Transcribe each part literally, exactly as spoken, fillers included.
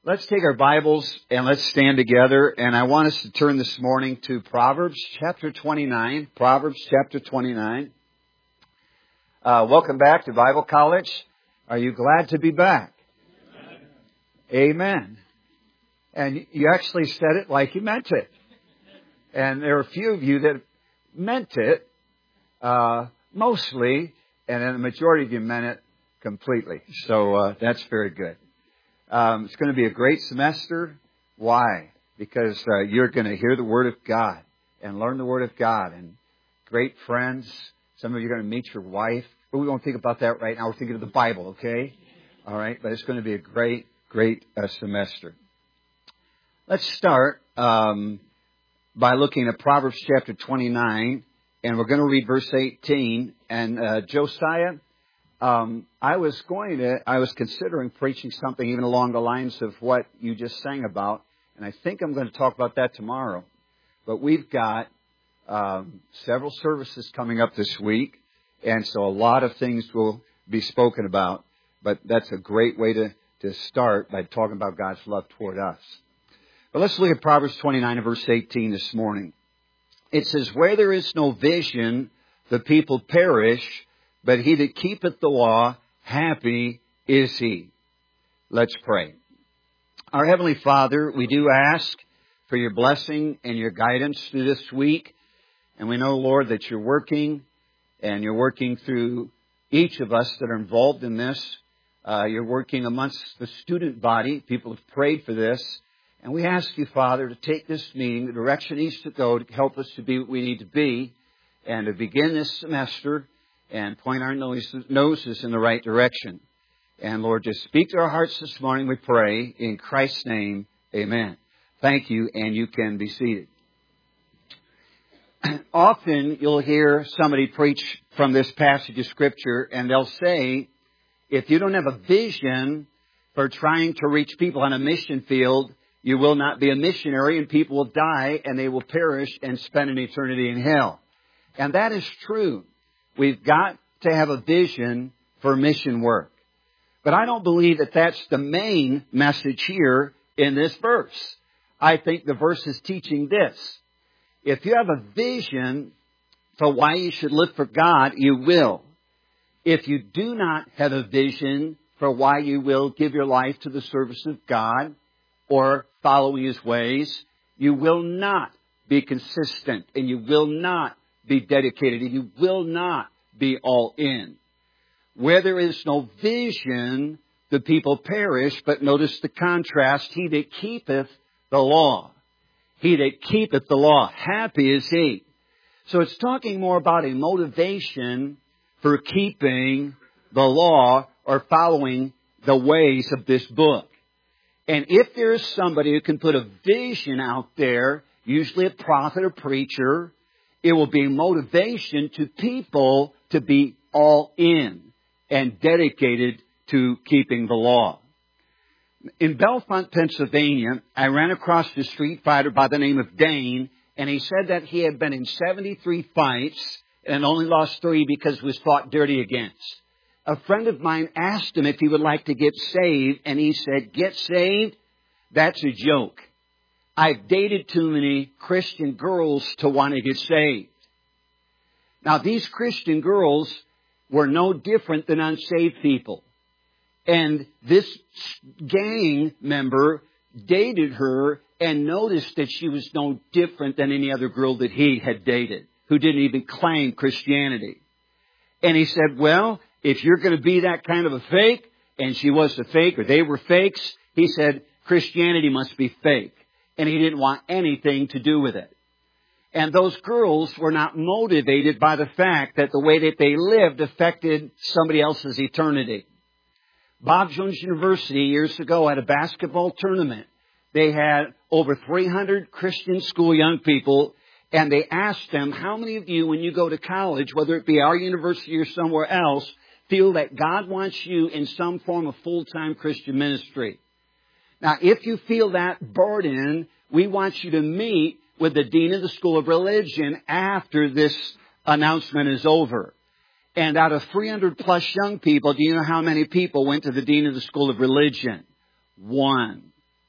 Let's take our Bibles and let's stand together. And I want us to turn this morning to Proverbs chapter twenty-nine. Proverbs chapter twenty-nine. Uh, welcome back to Bible College. Are you glad to be back? Amen. Amen. And you actually said it like you meant it. And there are a few of you that meant it, uh, mostly, and then the majority of you meant it completely. So uh, that's very good. Um, it's going to be a great semester. Why? Because uh, you're going to hear the Word of God and learn the Word of God and great friends. Some of you are going to meet your wife. But we won't think about that right now. We're thinking of the Bible, okay? All right. But it's going to be a great, great uh, semester. Let's start um, by looking at Proverbs chapter twenty-nine. And we're going to read verse eighteen. And uh, Josiah... Um, I was going to, I was considering preaching something even along the lines of what you just sang about, and I think I'm going to talk about that tomorrow. But we've got um, several services coming up this week, and so a lot of things will be spoken about. But that's a great way to, to start by talking about God's love toward us. But let's look at Proverbs twenty-nine and verse eighteen this morning. It says, "Where there is no vision, the people perish, but he that keepeth the law, happy is he." Let's pray. Our Heavenly Father, we do ask for your blessing and your guidance through this week. And we know, Lord, that you're working, and you're working through each of us that are involved in this. Uh, you're working amongst the student body. People have prayed for this. And we ask you, Father, to take this meeting, the direction it needs to go, to help us to be what we need to be, and to begin this semester and point our noses in the right direction. And Lord, just speak to our hearts this morning, we pray. In Christ's name, amen. Thank you, and you can be seated. Often you'll hear somebody preach from this passage of Scripture, and they'll say, if you don't have a vision for trying to reach people on a mission field, you will not be a missionary, and people will die, and they will perish and spend an eternity in hell. And that is true. We've got to have a vision for mission work. But I don't believe that that's the main message here in this verse. I think the verse is teaching this. If you have a vision for why you should live for God, you will. If you do not have a vision for why you will give your life to the service of God or following His ways, you will not be consistent, and you will not be dedicated, and you will not be all in. Where there is no vision, the people perish, but notice the contrast. He that keepeth the law. He that keepeth the law. Happy is he. So it's talking more about a motivation for keeping the law or following the ways of this book. And if there is somebody who can put a vision out there, usually a prophet or preacher, it will be motivation to people to be all in and dedicated to keeping the law. In Bellefonte, Pennsylvania, I ran across a street fighter by the name of Dane, and he said that he had been in seventy-three fights and only lost three because he was fought dirty against. A friend of mine asked him if he would like to get saved, and he said, "Get saved? That's a joke. I've dated too many Christian girls to want to get saved." Now, these Christian girls were no different than unsaved people. And this gang member dated her and noticed that she was no different than any other girl that he had dated, who didn't even claim Christianity. And he said, well, if you're going to be that kind of a fake, and she was a fake, or they were fakes, he said, Christianity must be fake. And he didn't want anything to do with it. And those girls were not motivated by the fact that the way that they lived affected somebody else's eternity. Bob Jones University years ago had a basketball tournament. They had over three hundred Christian school young people, and they asked them, how many of you, when you go to college, whether it be our university or somewhere else, feel that God wants you in some form of full-time Christian ministry? Now, if you feel that burden, we want you to meet with the dean of the School of Religion after this announcement is over. And out of three hundred plus young people, do you know how many people went to the dean of the School of Religion? One.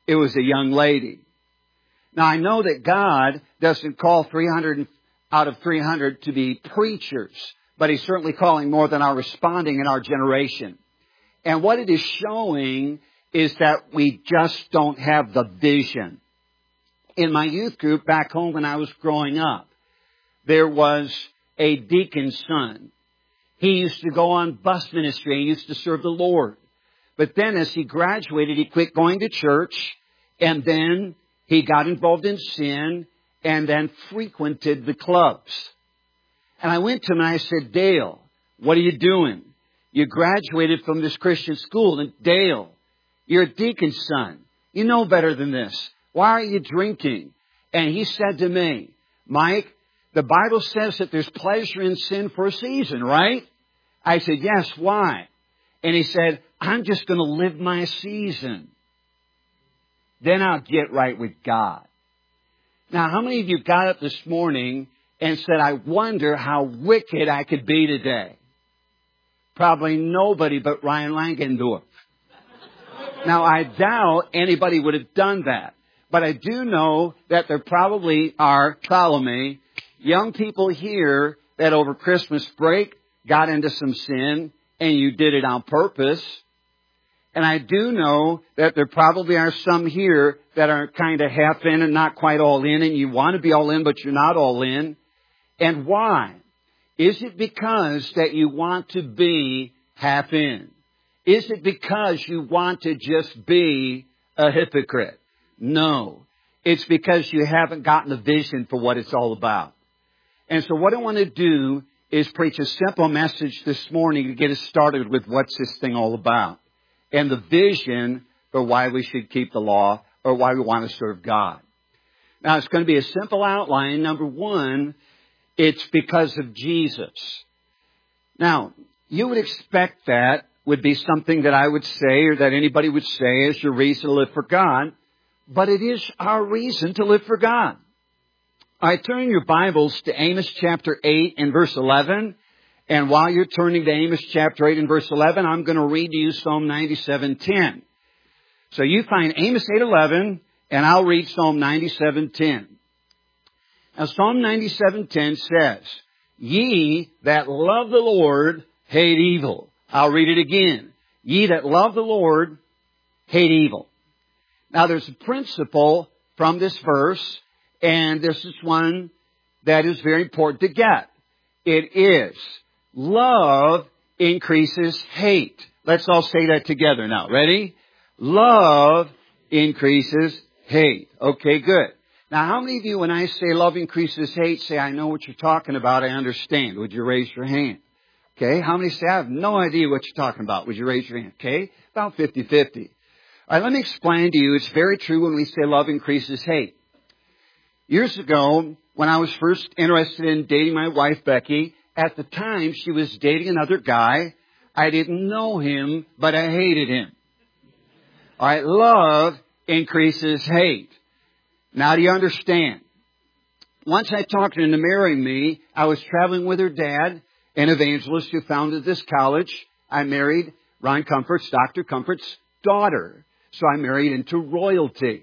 It was a young lady. Now, I know that God doesn't call three hundred out of three hundred to be preachers, but He's certainly calling more than are responding in our generation. And what it is showing is that we just don't have the vision. In my youth group back home when I was growing up, there was a deacon's son. He used to go on bus ministry. He used to serve the Lord. But then as he graduated, he quit going to church, and then he got involved in sin, and then frequented the clubs. And I went to him and I said, Dale, what are you doing? You graduated from this Christian school. And Dale, you're a deacon's son. You know better than this. Why are you drinking? And he said to me, Mike, the Bible says that there's pleasure in sin for a season, right? I said, yes, why? And he said, I'm just going to live my season. Then I'll get right with God. Now, how many of you got up this morning and said, I wonder how wicked I could be today? Probably nobody but Ryan Langendorf. Now, I doubt anybody would have done that. But I do know that there probably are, follow me, young people here that over Christmas break got into some sin and you did it on purpose. And I do know that there probably are some here that are kind of half in and not quite all in, and you want to be all in, but you're not all in. And why? Is it because that you want to be half in? Is it because you want to just be a hypocrite? No. It's because you haven't gotten the vision for what it's all about. And so what I want to do is preach a simple message this morning to get us started with what's this thing all about. And the vision for why we should keep the law or why we want to serve God. Now, it's going to be a simple outline. Number one, it's because of Jesus. Now, you would expect that would be something that I would say or that anybody would say as your reason to live for God. But it is our reason to live for God. All right, turn your Bibles to Amos chapter eight and verse eleven. And while you're turning to Amos chapter eight and verse eleven, I'm going to read to you Psalm ninety-seven ten. So you find Amos eight eleven, and I'll read Psalm ninety-seven ten. Now Psalm ninety-seven ten says, Ye that love the Lord hate evil. I'll read it again. Ye that love the Lord hate evil. Now there's a principle from this verse, and this is one that is very important to get. It is, love increases hate. Let's all say that together now. Ready? Love increases hate. Okay, good. Now, how many of you, when I say love increases hate, say, I know what you're talking about, I understand? Would you raise your hand? Okay, how many say, I have no idea what you're talking about? Would you raise your hand? Okay, about fifty-fifty. All right, let me explain to you. It's very true when we say love increases hate. Years ago, when I was first interested in dating my wife, Becky, at the time she was dating another guy. I didn't know him, but I hated him. All right, love increases hate. Now do you understand? Once I talked her into marrying me, I was traveling with her dad, an evangelist who founded this college. I married Ron Comfort's, Doctor Comfort's daughter. So I married into royalty.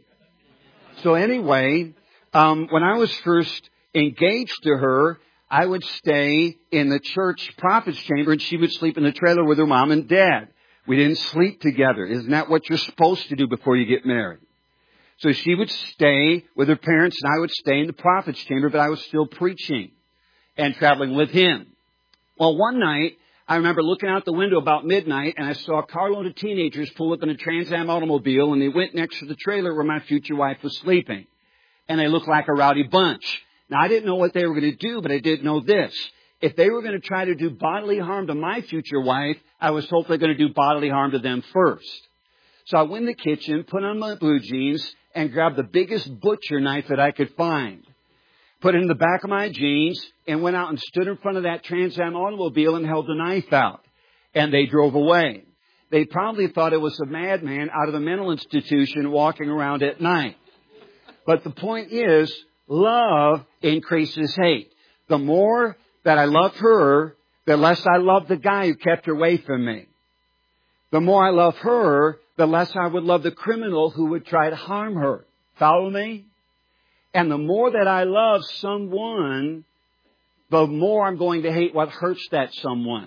So anyway, um, when I was first engaged to her, I would stay in the church prophet's chamber and she would sleep in the trailer with her mom and dad. We didn't sleep together. Isn't that what you're supposed to do before you get married? So she would stay with her parents and I would stay in the prophet's chamber, but I was still preaching and traveling with him. Well, one night, I remember looking out the window about midnight and I saw a carload of teenagers pull up in a Trans Am automobile and they went next to the trailer where my future wife was sleeping. And they looked like a rowdy bunch. Now, I didn't know what they were going to do, but I did know this. If they were going to try to do bodily harm to my future wife, I was hopefully going to do bodily harm to them first. So I went in the kitchen, put on my blue jeans, and grabbed the biggest butcher knife that I could find. Put it in the back of my jeans, and went out and stood in front of that Trans Am automobile and held the knife out. And they drove away. They probably thought it was a madman out of a mental institution walking around at night. But the point is, love increases hate. The more that I loved her, the less I loved the guy who kept her away from me. The more I love her, the less I would love the criminal who would try to harm her. Follow me? And the more that I love someone, the more I'm going to hate what hurts that someone.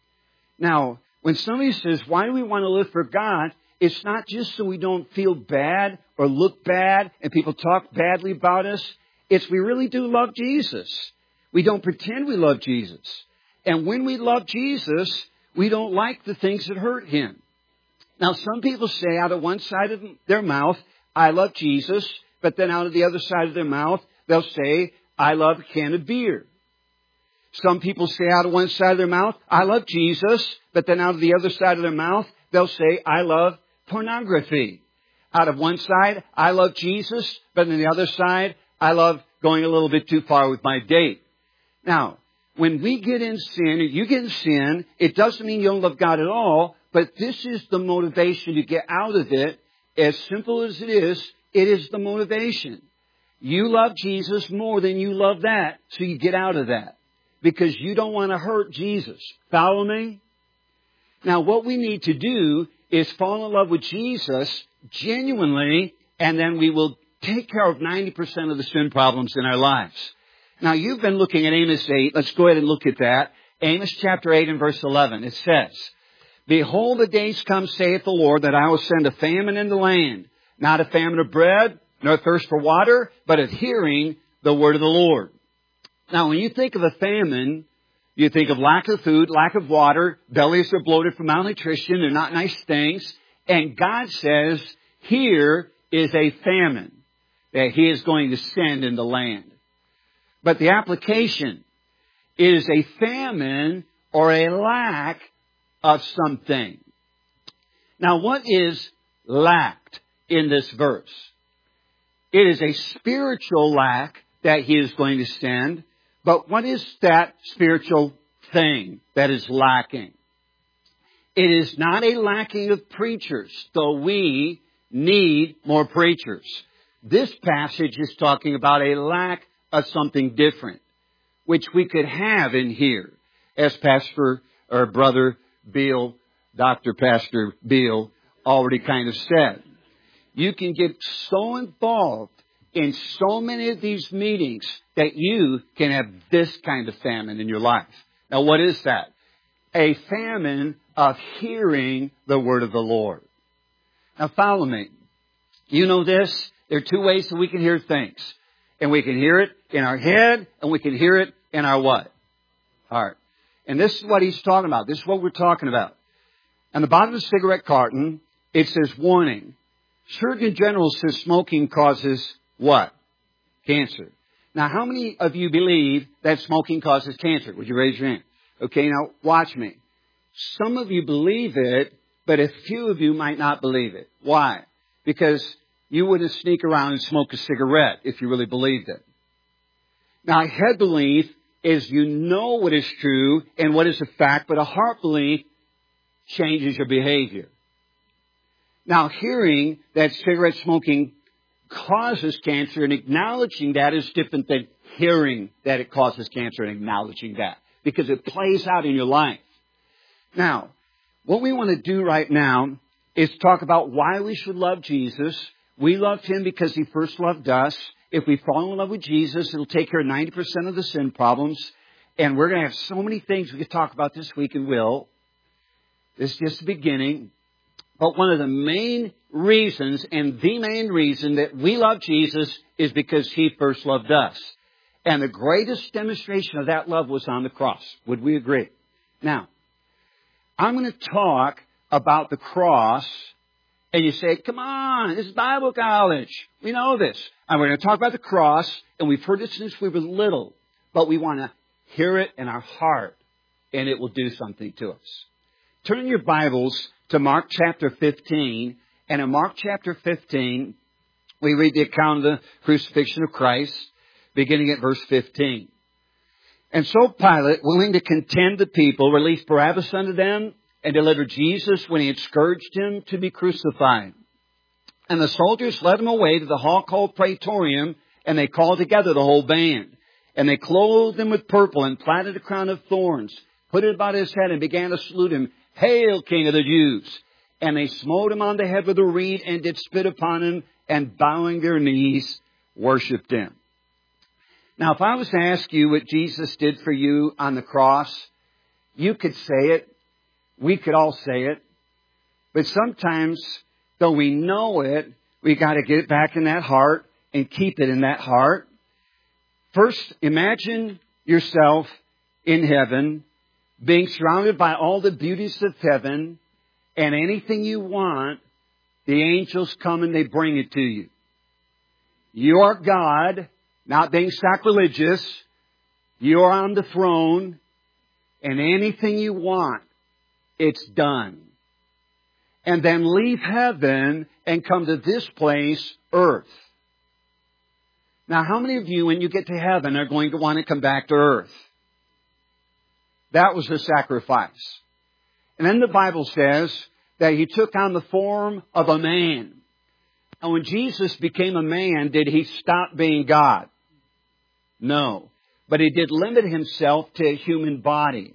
Now, when somebody says, why do we want to live for God? It's not just so we don't feel bad or look bad and people talk badly about us. It's we really do love Jesus. We don't pretend we love Jesus. And when we love Jesus, we don't like the things that hurt Him. Now, some people say out of one side of their mouth, I love Jesus, but then out of the other side of their mouth, they'll say, I love a can of beer. Some people say out of one side of their mouth, I love Jesus, but then out of the other side of their mouth, they'll say, I love pornography. Out of one side, I love Jesus, but on the other side, I love going a little bit too far with my date. Now, when we get in sin, or you get in sin, it doesn't mean you don't love God at all, but this is the motivation to get out of it. As simple as it is, it is the motivation. You love Jesus more than you love that, so you get out of that. Because you don't want to hurt Jesus. Follow me? Now, what we need to do is fall in love with Jesus genuinely, and then we will take care of ninety percent of the sin problems in our lives. Now, you've been looking at Amos eight. Let's go ahead and look at that. Amos chapter eight and verse eleven. It says, Behold, the days come, saith the Lord, that I will send a famine in the land, not a famine of bread, nor thirst for water, but of hearing the word of the Lord. Now, when you think of a famine, you think of lack of food, lack of water, bellies are bloated from malnutrition, they're not nice things. And God says, here is a famine that He is going to send in the land. But the application is a famine or a lack of something. Now, what is lacked in this verse? It is a spiritual lack that He is going to send. But what is that spiritual thing that is lacking? It is not a lacking of preachers, though we need more preachers. This passage is talking about a lack of something different, which we could have in here, as Pastor or Brother Beal, Doctor Pastor Beal already kind of said. You can get so involved in so many of these meetings that you can have this kind of famine in your life. Now, what is that? A famine of hearing the word of the Lord. Now, follow me. You know this. There are two ways that we can hear things. And we can hear it in our head, and we can hear it in our what? Heart. And this is what he's talking about. This is what we're talking about. On the bottom of the cigarette carton, it says, warning. Surgeon General says smoking causes what? Cancer. Now, how many of you believe that smoking causes cancer? Would you raise your hand? Okay, now watch me. Some of you believe it, but a few of you might not believe it. Why? Because you wouldn't sneak around and smoke a cigarette if you really believed it. Now, a head belief is you know what is true and what is a fact, but a heart belief changes your behavior. Now, hearing that cigarette smoking causes cancer and acknowledging that is different than hearing that it causes cancer and acknowledging that, because it plays out in your life. Now, what we want to do right now is talk about why we should love Jesus. We loved Him because He first loved us. If we fall in love with Jesus, it'll take care of ninety percent of the sin problems. And we're going to have so many things we could talk about this week, and will. This is just the beginning. But one of the main reasons, and the main reason that we love Jesus, is because He first loved us. And the greatest demonstration of that love was on the cross. Would we agree? Now, I'm going to talk about the cross. And you say, come on, this is Bible college. We know this. And we're going to talk about the cross, and we've heard it since we were little. But we want to hear it in our heart, and it will do something to us. Turn in your Bibles to Mark chapter fifteen. And in Mark chapter fifteen, we read the account of the crucifixion of Christ, beginning at verse fifteen. And so Pilate, willing to contend the people, released Barabbas unto them, and delivered Jesus, when he had scourged him, to be crucified. And the soldiers led him away to the hall called Praetorium, and they called together the whole band. And they clothed him with purple, and platted a crown of thorns, put it about his head, and began to salute him, Hail, King of the Jews! And they smote him on the head with a reed, and did spit upon him, and bowing their knees, worshipped him. Now, if I was to ask you what Jesus did for you on the cross, you could say it. We could all say it. But sometimes, though we know it, we got to get it back in that heart and keep it in that heart. First, imagine yourself in heaven, being surrounded by all the beauties of heaven, and anything you want, the angels come and they bring it to you. You are God, not being sacrilegious. You are on the throne, and anything you want, it's done. And then leave heaven and come to this place, earth. Now, how many of you, when you get to heaven, are going to want to come back to earth? That was the sacrifice. And then the Bible says that He took on the form of a man. And when Jesus became a man, did He stop being God? No. But He did limit Himself to a human body.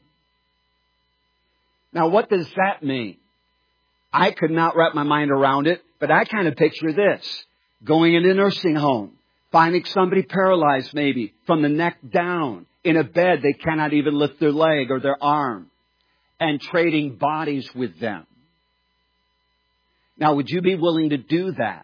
Now, what does that mean? I could not wrap my mind around it, but I kind of picture this. Going in a nursing home, finding somebody paralyzed maybe from the neck down, in a bed they cannot even lift their leg or their arm, and trading bodies with them. Now, would you be willing to do that?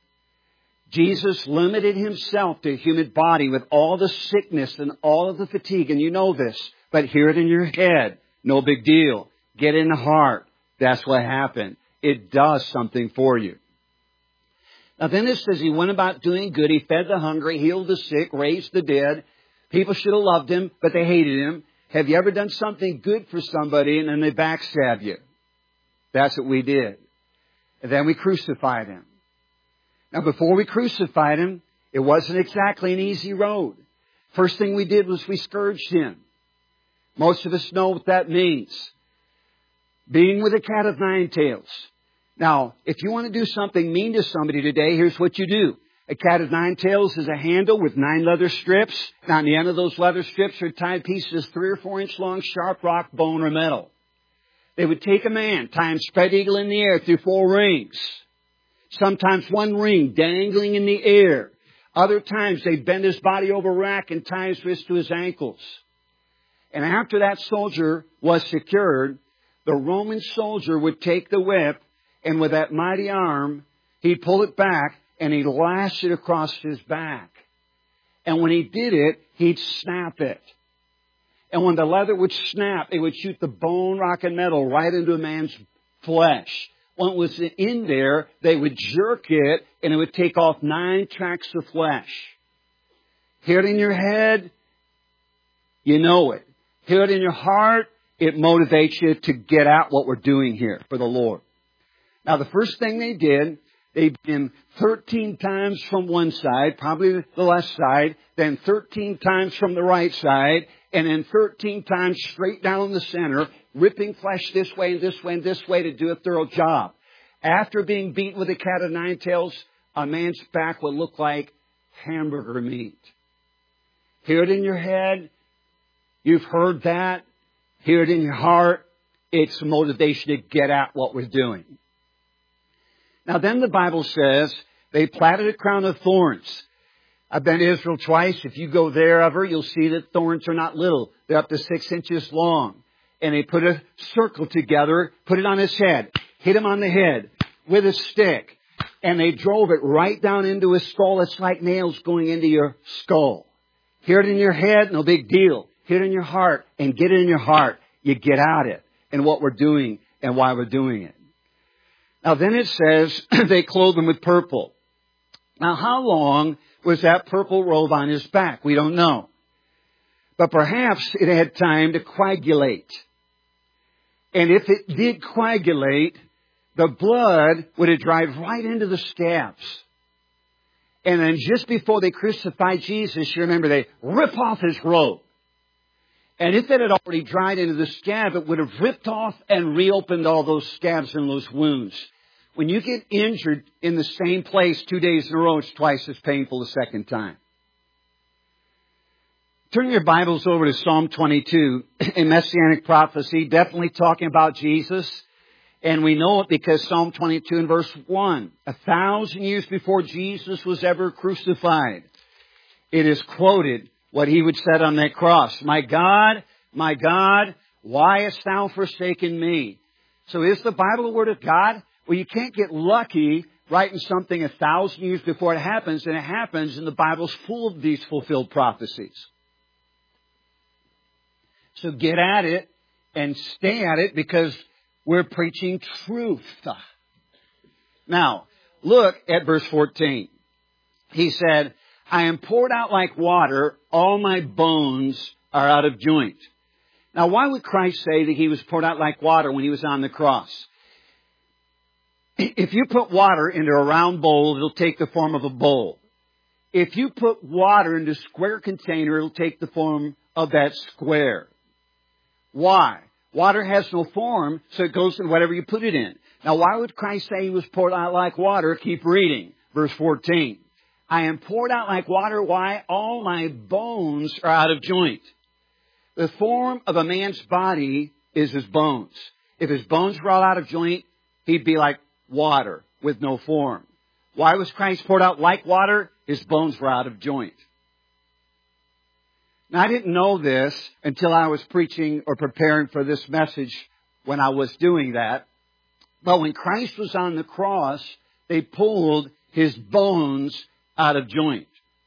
Jesus limited Himself to a human body with all the sickness and all of the fatigue, and you know this, but hear it in your head. No big deal. Get in the heart. That's what happened. It does something for you. Now then it says He went about doing good. He fed the hungry, healed the sick, raised the dead. People should have loved Him, but they hated Him. Have you ever done something good for somebody and then they backstab you? That's what we did. And then we crucified Him. Now before we crucified Him, it wasn't exactly an easy road. First thing we did was we scourged Him. Most of us know what that means. Being with a cat of nine tails. Now, if you want to do something mean to somebody today, here's what you do. A cat of nine tails is a handle with nine leather strips. Now, on the end of those leather strips are tied pieces three or four inch long, sharp rock, bone, or metal. They would take a man, tie him spread eagle in the air through four rings. Sometimes one ring dangling in the air. Other times they'd bend his body over a rack and tie his wrists to his ankles. And after that soldier was secured, the Roman soldier would take the whip, and with that mighty arm, he'd pull it back, and he'd lash it across his back. And when he did it, he'd snap it. And when the leather would snap, it would shoot the bone, rock, and metal right into a man's flesh. When it was in there, they would jerk it, and it would take off nine tracts of flesh. Hear it in your head, you know it. Hear it in your heart, it motivates you to get out what we're doing here for the Lord. Now, the first thing they did, they beat Him thirteen times from one side, probably the left side, then thirteen times from the right side, and then thirteen times straight down the center, ripping flesh this way and this way and this way to do a thorough job. After being beaten with a cat of nine tails, a man's back would look like hamburger meat. Hear it in your head. You've heard that. Hear it in your heart. It's motivation to get at what we're doing. Now then the Bible says they platted a crown of thorns. I've been to Israel twice. If you go there ever, you'll see that thorns are not little. They're up to six inches long. And they put a circle together, put it on his head, hit him on the head with a stick. And they drove it right down into his skull. It's like nails going into your skull. Hear it in your head, no big deal. Hear it in your heart and get it in your heart. You get at it and what we're doing and why we're doing it. Now then it says they clothed him with purple. Now how long was that purple robe on his back? We don't know. But perhaps it had time to coagulate. And if it did coagulate, the blood would have dried right into the scabs. And then just before they crucified Jesus, you remember they rip off his robe. And if it had already dried into the scab, it would have ripped off and reopened all those scabs and those wounds. When you get injured in the same place two days in a row, it's twice as painful the second time. Turn your Bibles over to Psalm twenty-two, a messianic prophecy, definitely talking about Jesus. And we know it because Psalm twenty-two and verse one, a thousand years before Jesus was ever crucified, it is quoted what he would said on that cross. My God, my God, why hast thou forsaken me? So is the Bible the Word of God? Well, you can't get lucky writing something a thousand years before it happens, and it happens, and the Bible's full of these fulfilled prophecies. So get at it and stay at it because we're preaching truth. Now, look at verse fourteen. He said, I am poured out like water, all my bones are out of joint. Now, why would Christ say that he was poured out like water when he was on the cross? If you put water into a round bowl, it'll take the form of a bowl. If you put water into a square container, it'll take the form of that square. Why? Water has no form, so it goes in whatever you put it in. Now, why would Christ say he was poured out like water? Keep reading. Verse fourteen. I am poured out like water. Why? All my bones are out of joint. The form of a man's body is his bones. If his bones were all out of joint, he'd be like water with no form. Why was Christ poured out like water? His bones were out of joint. Now, I didn't know this until I was preaching or preparing for this message when I was doing that. But when Christ was on the cross, they pulled his bones out of joint.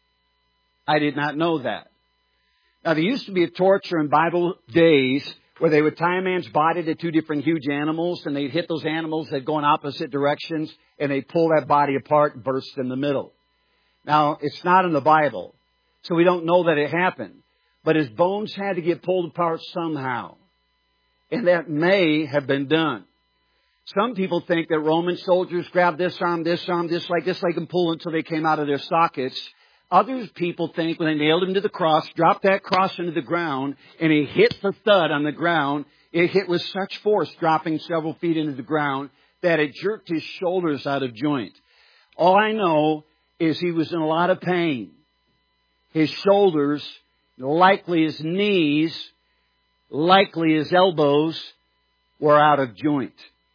I did not know that. Now, there used to be a torture in Bible days where they would tie a man's body to two different huge animals, and they'd hit those animals that go in opposite directions, and they'd pull that body apart and burst in the middle. Now, it's not in the Bible, so we don't know that it happened. But his bones had to get pulled apart somehow. And that may have been done. Some people think that Roman soldiers grabbed this arm, this arm, this like this, like and pull until they came out of their sockets. Other people think when they nailed him to the cross, dropped that cross into the ground, and he hit the thud on the ground, it hit with such force, dropping several feet into the ground, that it jerked his shoulders out of joint. All I know is he was in a lot of pain. His shoulders, likely his knees, likely his elbows, were out of joint.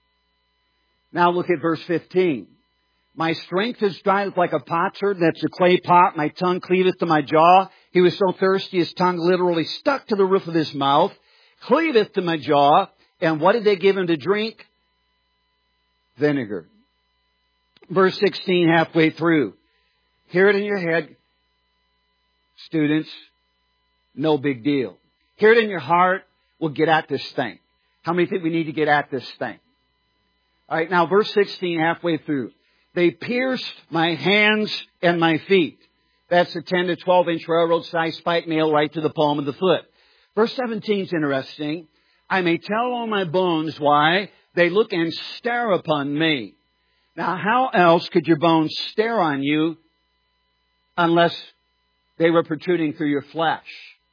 Now look at verse fifteen. My strength is dried up like a potsherd, that's a clay pot. My tongue cleaveth to my jaw. He was so thirsty, his tongue literally stuck to the roof of his mouth. Cleaveth to my jaw. And what did they give him to drink? Vinegar. Verse sixteen, halfway through. Hear it in your head, students. No big deal. Hear it in your heart. We'll get at this thing. How many think we need to get at this thing? All right, now verse sixteen, halfway through. They pierced my hands and my feet. That's a ten to twelve inch railroad size spike nail right to the palm of the foot. Verse seventeen is interesting. I may tell all my bones why they look and stare upon me. Now, how else could your bones stare on you unless they were protruding through your flesh?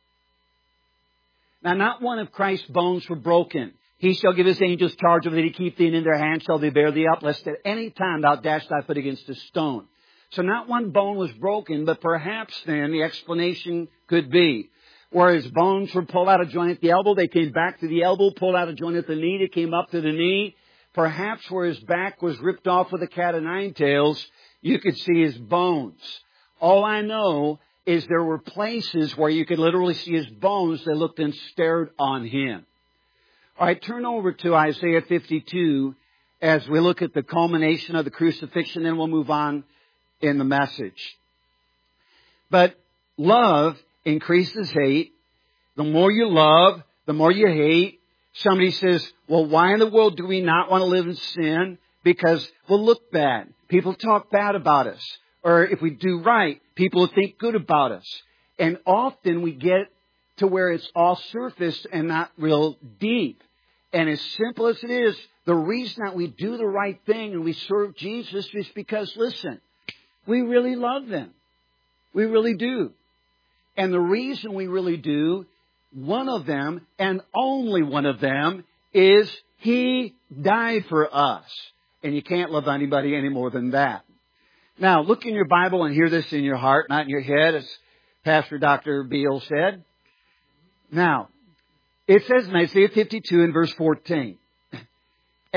Now, not one of Christ's bones were broken. He shall give his angels charge over thee to keep thee, and in their hands shall they bear thee up, lest at any time thou dash thy foot against a stone. So not one bone was broken, but perhaps then the explanation could be, where his bones were pulled out of joint at the elbow, they came back to the elbow, pulled out of joint at the knee, they came up to the knee. Perhaps where his back was ripped off with a cat of nine tails, you could see his bones. All I know is there were places where you could literally see his bones that looked and stared on him. All right, turn over to Isaiah fifty-two as we look at the culmination of the crucifixion, then we'll move on in the message. But love increases hate. The more you love, the more you hate. Somebody says, well, why in the world do we not want to live in sin? Because we'll look bad. People talk bad about us. Or if we do right, people will think good about us. And often we get to where it's all surface and not real deep. And as simple as it is, the reason that we do the right thing and we serve Jesus is because, listen, we really love them. We really do. And the reason we really do, one of them, and only one of them, is He died for us. And you can't love anybody any more than that. Now, look in your Bible and hear this in your heart, not in your head, as Pastor Doctor Beal said. Now, it says in Isaiah fifty-two in verse fourteen,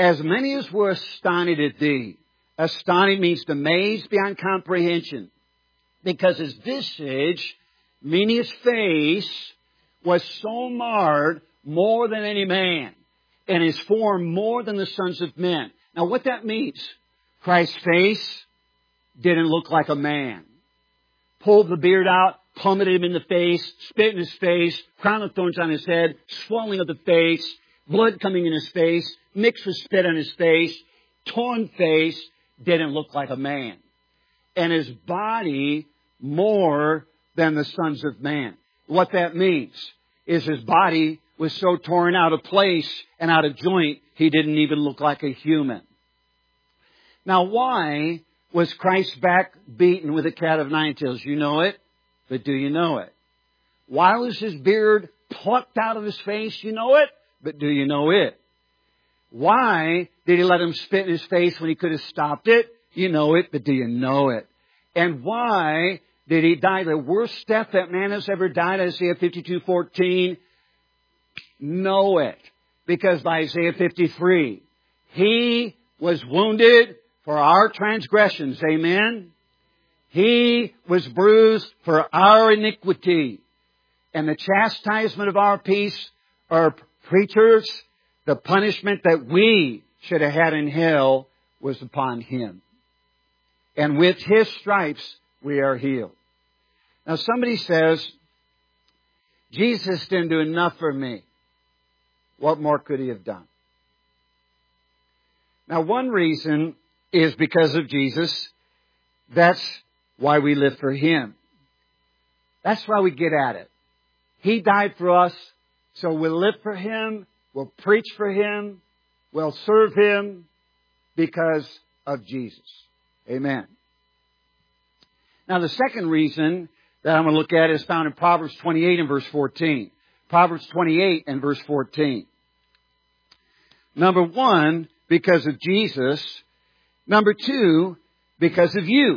as many as were astonished at thee. Astonished means amazed beyond comprehension. Because his visage, meaning his face, was so marred more than any man, and his form more than the sons of men. Now what that means, Christ's face didn't look like a man. Pulled the beard out, plummeted him in the face, spit in his face, crown of thorns on his head, swelling of the face, blood coming in his face, mixed with spit on his face, torn face, didn't look like a man. And his body more than the sons of man. What that means is his body was so torn out of place and out of joint, he didn't even look like a human. Now why was Christ's back beaten with a cat of nine tails? You know it, but do you know it? Why was his beard plucked out of his face? You know it, but do you know it? Why did he let him spit in his face when he could have stopped it? You know it, but do you know it? And why did he die the worst death that man has ever died? Isaiah fifty-two fourteen. Know it. Because by Isaiah fifty-three, he was wounded for our transgressions. Amen. He was bruised for our iniquity. And the chastisement of our peace, our preachers, the punishment that we should have had in hell was upon him. And with his stripes, we are healed. Now somebody says, Jesus didn't do enough for me. What more could he have done? Now one reason is because of Jesus. That's why we live for him. That's why we get at it. He died for us, so we'll live for him, we'll preach for him, we'll serve him because of Jesus. Amen. Now the second reason that I'm going to look at is found in Proverbs twenty-eight and verse fourteen. Proverbs twenty-eight and verse fourteen. Number one, because of Jesus. Number two, because of you.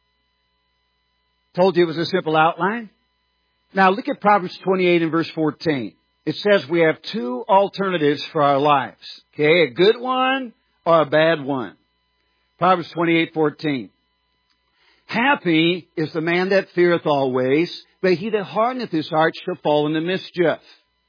Told you it was a simple outline. Now look at Proverbs twenty-eight and verse fourteen. It says we have two alternatives for our lives. Okay, a good one or a bad one. Proverbs twenty-eight fourteen. Happy is the man that feareth always, but he that hardeneth his heart shall fall into mischief.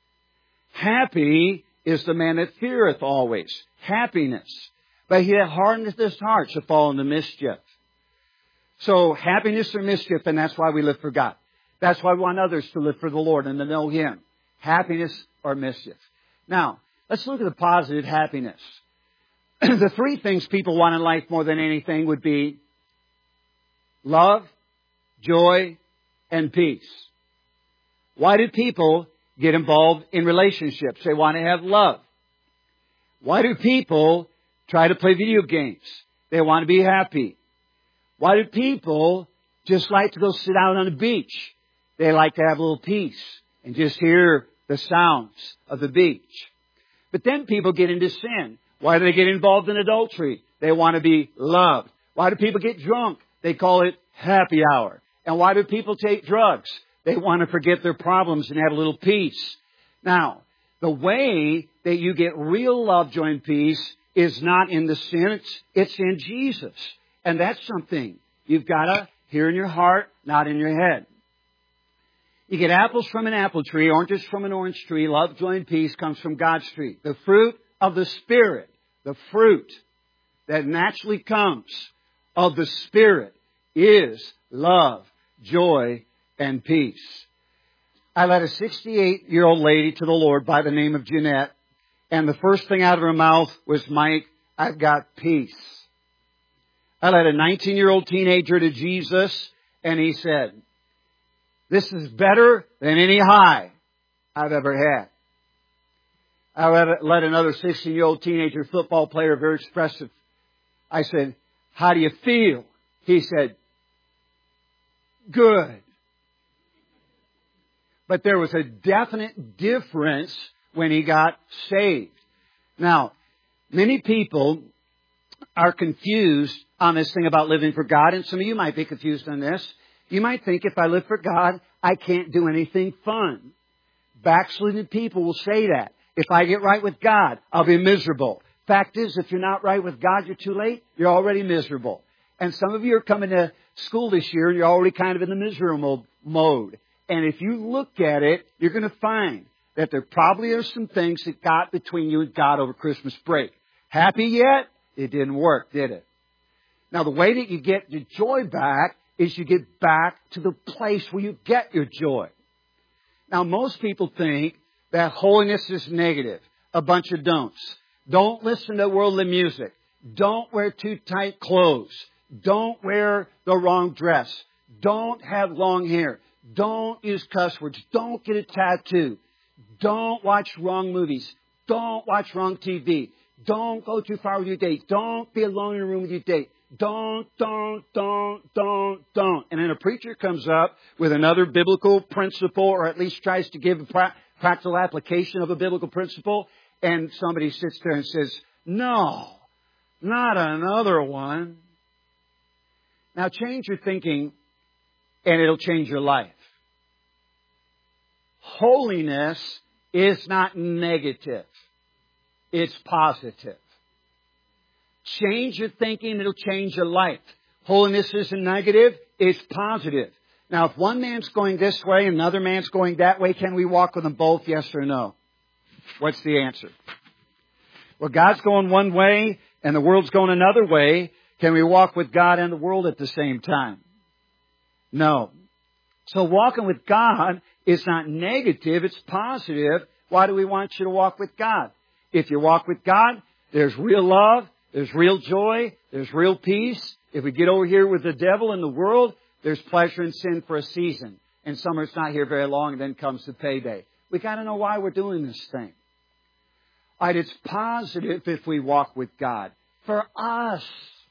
Happy is the man that feareth always. Happiness. But he that hardeneth his heart shall fall into mischief. So happiness or mischief, and that's why we live for God. That's why we want others to live for the Lord and to know him. Happiness or mischief. Now, let's look at the positive happiness. The three things people want in life more than anything would be love, joy, and peace. Why do people get involved in relationships? They want to have love. Why do people try to play video games? They want to be happy. Why do people just like to go sit out on the beach? They like to have a little peace and just hear the sounds of the beach. But then people get into sin. Why do they get involved in adultery? They want to be loved. Why do people get drunk? They call it happy hour. And why do people take drugs? They want to forget their problems and have a little peace. Now, the way that you get real love, joy, and peace is not in the sense, it's in Jesus. And that's something you've got to hear in your heart, not in your head. You get apples from an apple tree, oranges from an orange tree. Love, joy, and peace comes from God's tree. The fruit of the Spirit, the fruit that naturally comes of the Spirit is love, joy, and peace. I led a sixty-eight-year-old lady to the Lord by the name of Jeanette, and the first thing out of her mouth was, Mike, I've got peace. I led a nineteen-year-old teenager to Jesus, and he said, this is better than any high I've ever had. I led, led another sixteen-year-old teenager football player, very expressive. I said, how do you feel? He said, good. But there was a definite difference when he got saved. Now, many people are confused on this thing about living for God, and some of you might be confused on this. You might think if I live for God, I can't do anything fun. Backslidden people will say that. If I get right with God, I'll be miserable. Fact is, if you're not right with God, you're too late. You're already miserable. And some of you are coming to school this year and you're already kind of in the miserable mode. And if you look at it, you're going to find that there probably are some things that got between you and God over Christmas break. Happy yet? It didn't work, did it? Now, the way that you get your joy back is you get back to the place where you get your joy. Now, most people think that holiness is negative. A bunch of don'ts. Don't listen to worldly music. Don't wear too tight clothes. Don't wear the wrong dress. Don't have long hair. Don't use cuss words. Don't get a tattoo. Don't watch wrong movies. Don't watch wrong T V. Don't go too far with your date. Don't be alone in a room with your date. Don't, don't, don't, don't, don't. And then a preacher comes up with another biblical principle, or at least tries to give a pra- practical application of a biblical principle, and somebody sits there and says, no, not another one. Now change your thinking, and it'll change your life. Holiness is not negative. It's positive. Change your thinking, it'll change your life. Holiness isn't negative, it's positive. Now, if one man's going this way and another man's going that way, can we walk with them both, yes or no? What's the answer? Well, God's going one way and the world's going another way. Can we walk with God and the world at the same time? No. So walking with God is not negative, it's positive. Why do we want you to walk with God? If you walk with God, there's real love, there's real joy, there's real peace. If we get over here with the devil and the world, there's pleasure and sin for a season. And summer's not here very long, and then comes the payday. We got to know why we're doing this thing. All right, it's positive if we walk with God. For us.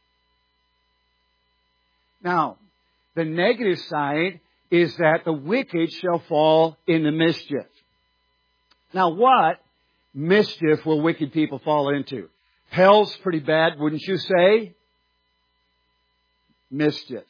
Now, the negative side is that the wicked shall fall into mischief. Now, what mischief will wicked people fall into? Hell's pretty bad, wouldn't you say? Mischief.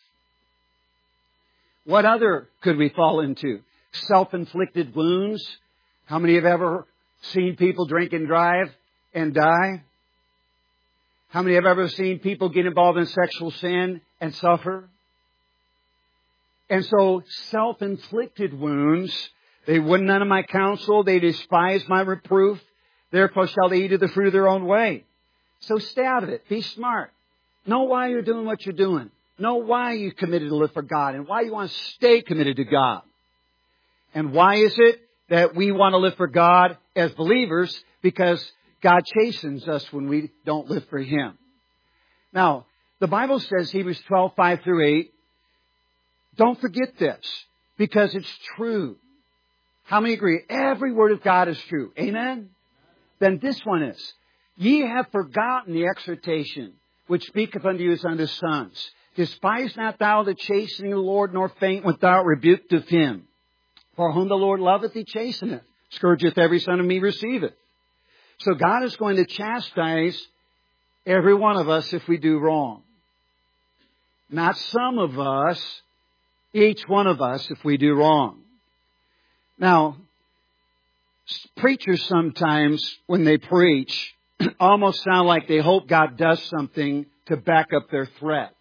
What other could we fall into? Self-inflicted wounds. How many have ever seen people drink and drive and die? How many have ever seen people get involved in sexual sin and suffer? And so, self-inflicted wounds, they would none of my counsel, they despise my reproof, therefore shall they eat of the fruit of their own way. So stay out of it. Be smart. Know why you're doing what you're doing. Know why you're committed to live for God and why you want to stay committed to God. And why is it that we want to live for God as believers? Because God chastens us when we don't live for Him. Now, the Bible says, Hebrews twelve, five through eight, don't forget this, because it's true. How many agree? Every word of God is true. Amen? Then this one is, ye have forgotten the exhortation which speaketh unto you as unto sons. Despise not thou the chastening of the Lord, nor faint when thou art rebuked of Him. For whom the Lord loveth, He chasteneth. Scourgeth every son of me receiveth. So God is going to chastise every one of us if we do wrong. Not some of us, each one of us if we do wrong. Now, preachers sometimes, when they preach, almost sound like they hope God does something to back up their threat.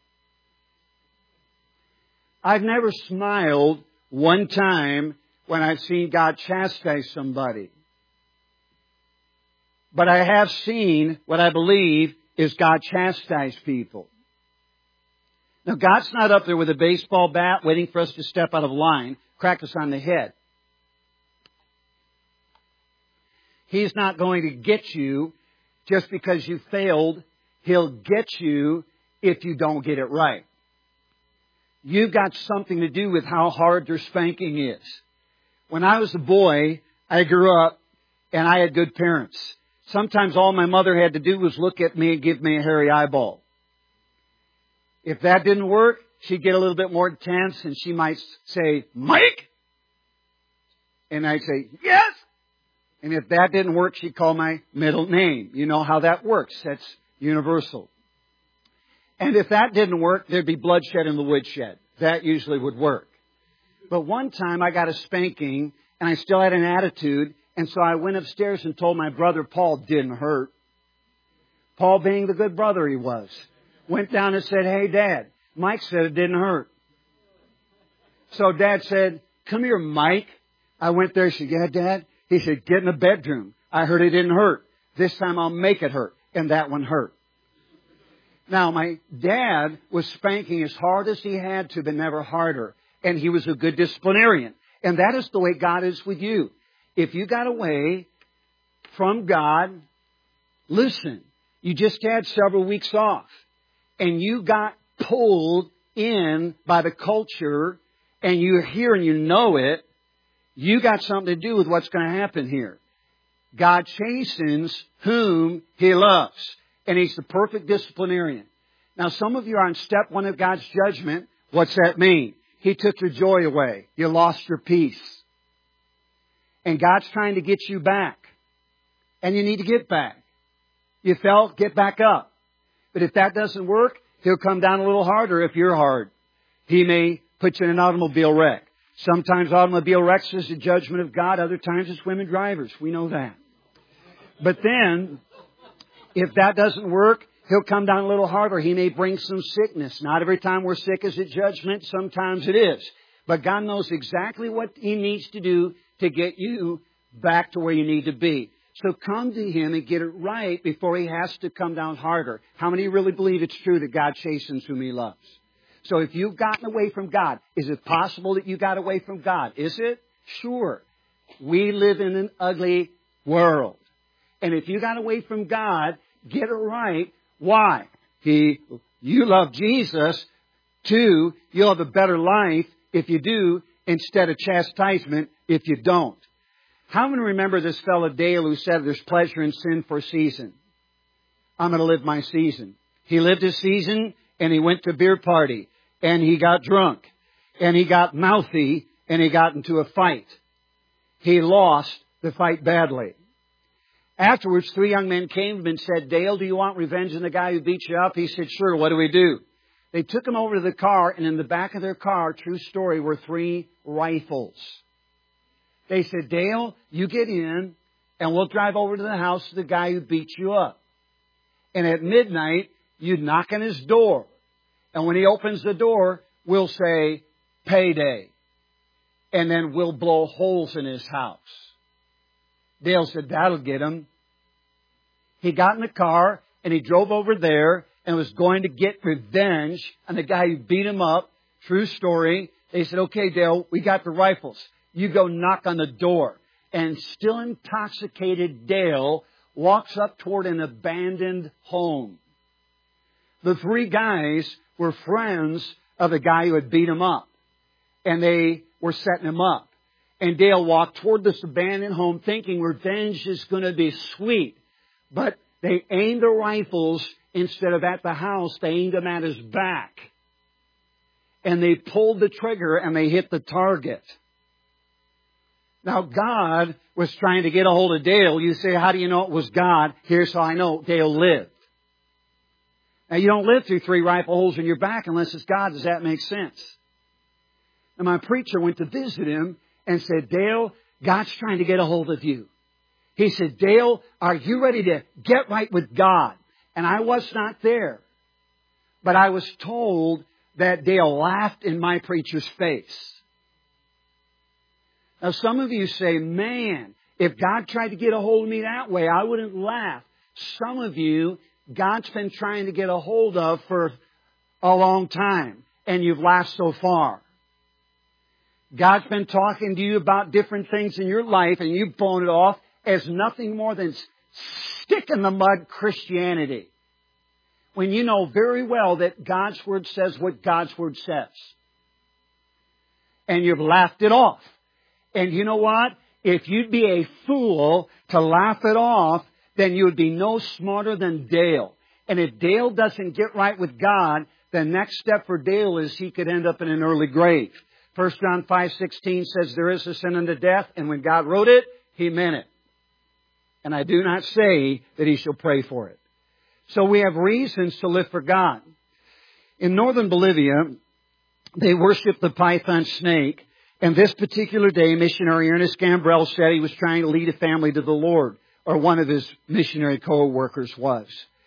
I've never smiled one time when I've seen God chastise somebody. But I have seen what I believe is God chastise people. Now, God's not up there with a baseball bat waiting for us to step out of line, crack us on the head. He's not going to get you just because you failed. He'll get you if you don't get it right. You've got something to do with how hard your spanking is. When I was a boy, I grew up and I had good parents. Sometimes all my mother had to do was look at me and give me a hairy eyeball. If that didn't work, she'd get a little bit more intense and she might say, Mike! And I'd say, yes! And if that didn't work, she'd call my middle name. You know how that works. That's universal. And if that didn't work, there'd be bloodshed in the woodshed. That usually would work. But one time I got a spanking and I still had an attitude. And so I went upstairs and told my brother Paul, didn't hurt. Paul, being the good brother he was, went down and said, hey, Dad. Mike said it didn't hurt. So Dad said, come here, Mike. I went there. He said, yeah, Dad. He said, get in the bedroom. I heard it didn't hurt. This time I'll make it hurt. And that one hurt. Now, my dad was spanking as hard as he had to, but never harder. And he was a good disciplinarian. And that is the way God is with you. If you got away from God, listen, you just had several weeks off. And you got pulled in by the culture, and you're here and you know it, you got something to do with what's going to happen here. God chastens whom He loves. And He's the perfect disciplinarian. Now, some of you are on step one of God's judgment. What's that mean? He took your joy away. You lost your peace. And God's trying to get you back. And you need to get back. You fell, get back up. But if that doesn't work, He'll come down a little harder if you're hard. He may put you in an automobile wreck. Sometimes automobile wrecks is the judgment of God. Other times it's women drivers. We know that. But then, if that doesn't work, He'll come down a little harder. He may bring some sickness. Not every time we're sick is it judgment. Sometimes it is. But God knows exactly what He needs to do to get you back to where you need to be. So come to Him and get it right before He has to come down harder. How many really believe it's true that God chastens whom He loves? So if you've gotten away from God, is it possible that you got away from God? Is it? Sure. We live in an ugly world. And if you got away from God, get it right. Why? He, you love Jesus. Two, you'll have a better life if you do, instead of chastisement if you don't. How many remember this fellow Dale who said there's pleasure in sin for a season? I'm going to live my season. He lived his season and he went to a beer party and he got drunk and he got mouthy and he got into a fight. He lost the fight badly. Afterwards, three young men came to him and said, Dale, do you want revenge on the guy who beat you up? He said, sure, what do we do? They took him over to the car, and in the back of their car, true story, were three rifles. They said, Dale, you get in, and we'll drive over to the house of the guy who beat you up. And at midnight, you knock on his door. And when he opens the door, we'll say, payday. And then we'll blow holes in his house. Dale said, that'll get him. He got in the car and he drove over there and was going to get revenge on the guy who beat him up. True story. They said, okay, Dale, we got the rifles. You go knock on the door. And still intoxicated Dale walks up toward an abandoned home. The three guys were friends of the guy who had beat him up. And they were setting him up. And Dale walked toward this abandoned home thinking revenge is going to be sweet. But they aimed the rifles instead of at the house. They aimed them at his back. And they pulled the trigger and they hit the target. Now God was trying to get a hold of Dale. You say, how do you know it was God? Here's how I know Dale lived. Now you don't live through three rifle holes in your back unless it's God. Does that make sense? And my preacher went to visit him and said, Dale, God's trying to get a hold of you. He said, Dale, are you ready to get right with God? And I was not there. But I was told that Dale laughed in my preacher's face. Now some of you say, man, if God tried to get a hold of me that way, I wouldn't laugh. Some of you, God's been trying to get a hold of for a long time. And you've laughed so far. God's been talking to you about different things in your life and you've blown it off as nothing more than stick in the mud Christianity. When you know very well that God's Word says what God's Word says. And you've laughed it off. And you know what? If you'd be a fool to laugh it off, then you would be no smarter than Dale. And if Dale doesn't get right with God, the next step for Dale is he could end up in an early grave. First John five sixteen says there is a sin unto death, and when God wrote it, He meant it. And I do not say that He shall pray for it. So we have reasons to live for God. In northern Bolivia, they worship the python snake, and this particular day, missionary Ernest Gambrell said he was trying to lead a family to the Lord, or one of his missionary co-workers was.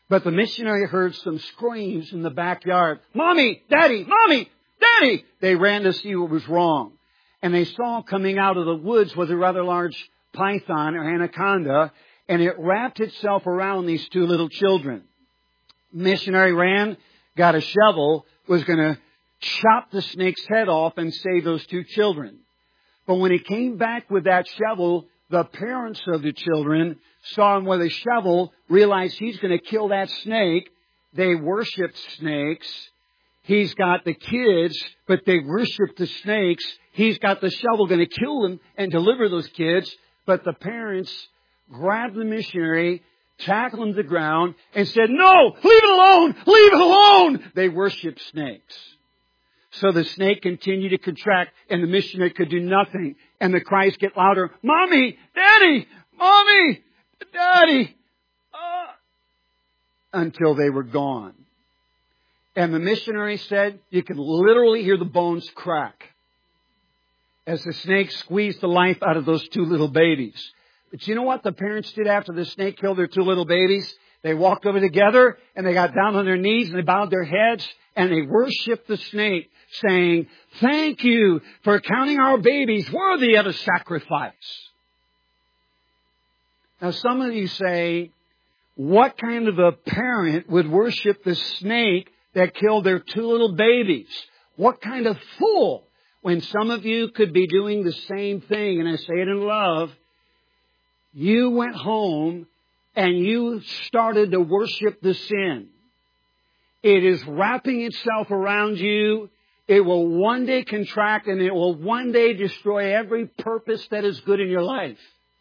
But the missionary heard some screams in the backyard. Mommy! Daddy! Mommy! Daddy! They ran to see what was wrong. And they saw coming out of the woods was a rather large python or anaconda, and it wrapped itself around these two little children. Missionary ran, got a shovel, was going to chop the snake's head off and save those two children. But when he came back with that shovel, the parents of the children saw him with a shovel, realized he's going to kill that snake. They worshiped snakes. He's got the kids, but they worship the snakes. He's got the shovel going to kill them and deliver those kids. But the parents grabbed the missionary, tackled him to the ground, and said, "No! Leave it alone! Leave it alone!" They worship snakes. So the snake continued to contract, and the missionary could do nothing. And the cries get louder. "Mommy! Daddy! Mommy! Daddy!" Uh, until they were gone. And the missionary said, you could literally hear the bones crack as the snake squeezed the life out of those two little babies. But you know what the parents did after the snake killed their two little babies? They walked over together and they got down on their knees and they bowed their heads and they worshiped the snake, saying, "Thank you for counting our babies worthy of a sacrifice." Now some of you say, what kind of a parent would worship the snake that killed their two little babies? What kind of fool? When some of you could be doing the same thing, and I say it in love, you went home and you started to worship the sin. It is wrapping itself around you. It will one day contract and it will one day destroy every purpose that is good in your life.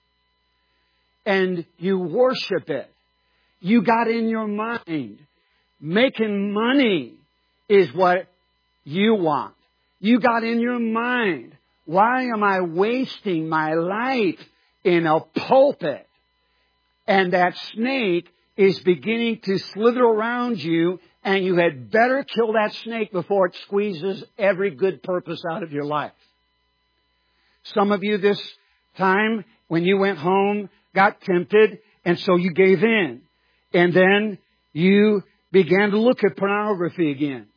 And you worship it. You got in your mind, making money is what you want. You got in your mind, why am I wasting my life in a pulpit? And that snake is beginning to slither around you, and you had better kill that snake before it squeezes every good purpose out of your life. Some of you this time, when you went home, got tempted, and so you gave in. And then you began to look at pornography again.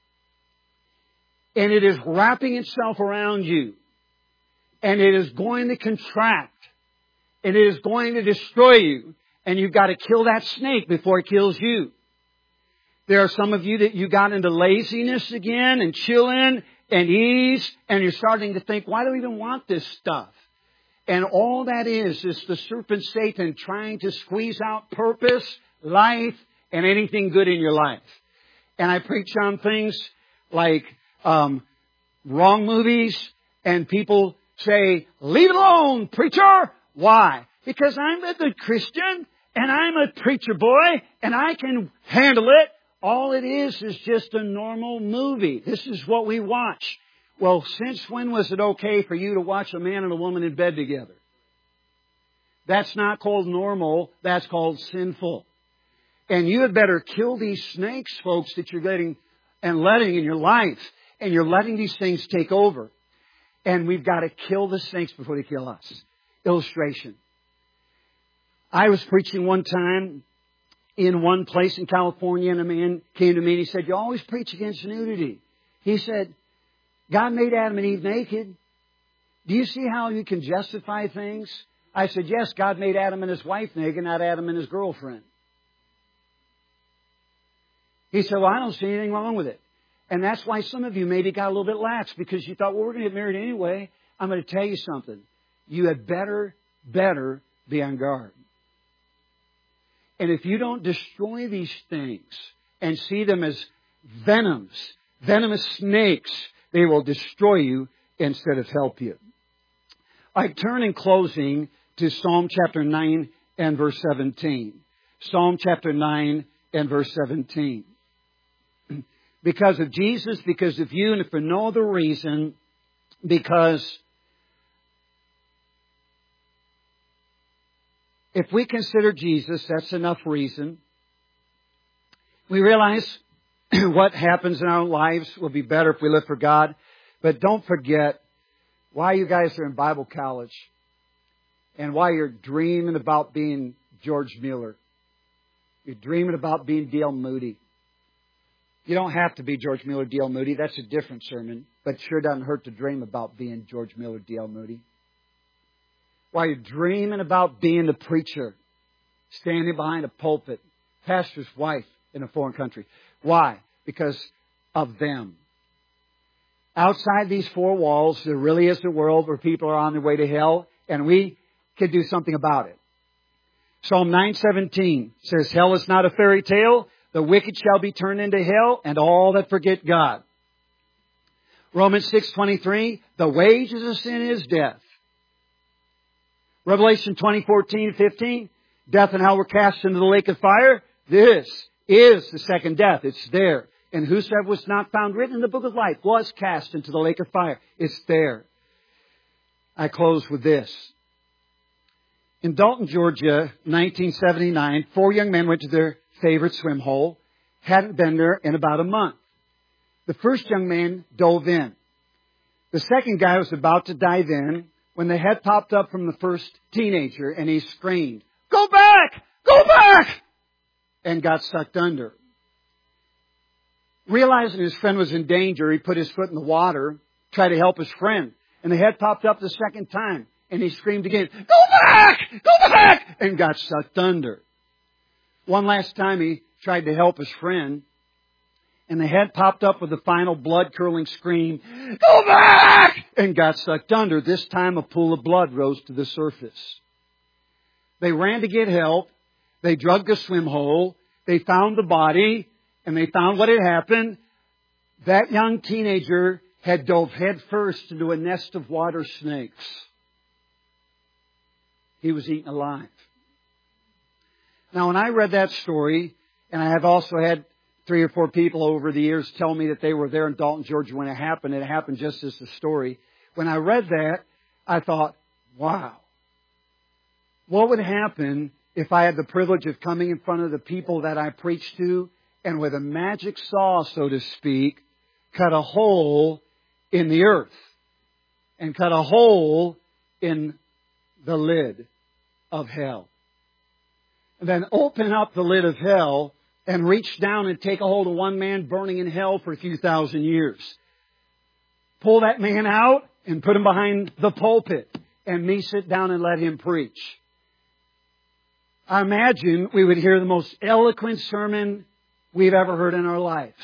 And it is wrapping itself around you. And it is going to contract. And it is going to destroy you. And you've got to kill that snake before it kills you. There are some of you that you got into laziness again and chilling and ease. And you're starting to think, why do I even want this stuff? And all that is, is the serpent Satan trying to squeeze out purpose, life, and anything good in your life. And I preach on things like um, wrong movies, and people say, "Leave it alone, preacher." Why? Because I'm a good Christian, and I'm a preacher boy, and I can handle it. All it is is just a normal movie. This is what we watch. Well, since when was it okay for you to watch a man and a woman in bed together? That's not called normal. That's called sinful. And you had better kill these snakes, folks, that you're letting and letting in your life. And you're letting these things take over. And we've got to kill the snakes before they kill us. Illustration. I was preaching one time in one place in California, and a man came to me and he said, "You always preach against nudity." He said, "God made Adam and Eve naked. Do you see how you can justify things?" I said, "Yes, God made Adam and his wife naked, not Adam and his girlfriend." He said, "Well, I don't see anything wrong with it." And that's why some of you maybe got a little bit lax, because you thought, well, we're going to get married anyway. I'm going to tell you something. You had better, better be on guard. And if you don't destroy these things and see them as venoms, venomous snakes, they will destroy you instead of help you. I turn in closing to Psalm chapter nine and verse seventeen. Psalm chapter nine and verse seventeen. Because of Jesus, because of you, and for no other reason, because if we consider Jesus, that's enough reason. We realize what happens in our lives will be better if we live for God. But don't forget why you guys are in Bible college and why you're dreaming about being George Mueller. You're dreaming about being D L Moody. You don't have to be George Mueller, D L Moody. That's a different sermon. But it sure doesn't hurt to dream about being George Mueller, D L Moody. While you're dreaming about being the preacher, standing behind a pulpit, pastor's wife in a foreign country. Why? Because of them. Outside these four walls, there really is a world where people are on their way to hell, and we can do something about it. Psalm nine seventeen says, hell is not a fairy tale. The wicked shall be turned into hell, and all that forget God. Romans six twenty-three, the wages of sin is death. Revelation twenty fourteen fifteen, death and hell were cast into the lake of fire. This is the second death. It's there. And whosoever was not found written in the book of life was cast into the lake of fire. It's there. I close with this. In Dalton, Georgia, nineteen seventy-nine, four young men went to their favorite swim hole. Hadn't been there in about a month. The first young man dove in. The second guy was about to dive in when the head popped up from the first teenager and he screamed, "Go back! Go back!" and got sucked under. Realizing his friend was in danger, he put his foot in the water, tried to help his friend. And the head popped up the second time and he screamed again, "Go back! Go back!" and got sucked under. One last time he tried to help his friend and the head popped up with the final blood-curdling scream, "Go back!" and got sucked under. This time a pool of blood rose to the surface. They ran to get help. They dug the swim hole. They found the body and they found what had happened. That young teenager had dove headfirst into a nest of water snakes. He was eaten alive. Now, when I read that story, and I have also had three or four people over the years tell me that they were there in Dalton, Georgia when it happened. It happened just as the story. When I read that, I thought, wow. What would happen if I had the privilege of coming in front of the people that I preached to and with a magic saw, so to speak, cut a hole in the earth and cut a hole in the lid of hell? And then open up the lid of hell and reach down and take a hold of one man burning in hell for a few thousand years. Pull that man out and put him behind the pulpit and me sit down and let him preach. I imagine we would hear the most eloquent sermon we've ever heard in our lives.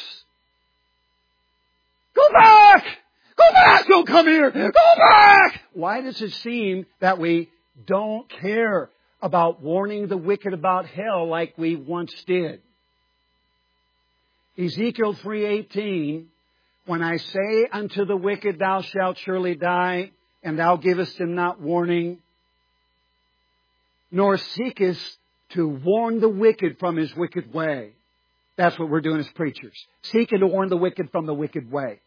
Go back! Go back! Don't come here! Go back! Why does it seem that we don't care about warning the wicked about hell like we once did? Ezekiel three eighteen, when I say unto the wicked, thou shalt surely die, and thou givest him not warning, nor seekest to warn the wicked from his wicked way. That's what we're doing as preachers. Seeking to warn the wicked from the wicked way.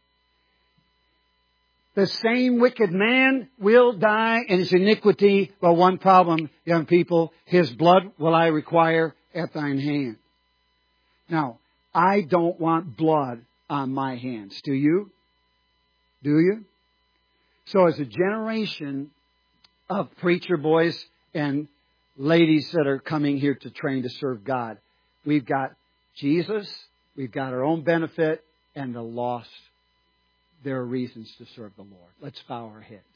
The same wicked man will die in his iniquity. But one problem, young people, his blood will I require at thine hand. Now, I don't want blood on my hands. Do you? Do you? So as a generation of preacher boys and ladies that are coming here to train to serve God, we've got Jesus, we've got our own benefit, and the lost. There are reasons to serve the Lord. Let's bow our heads.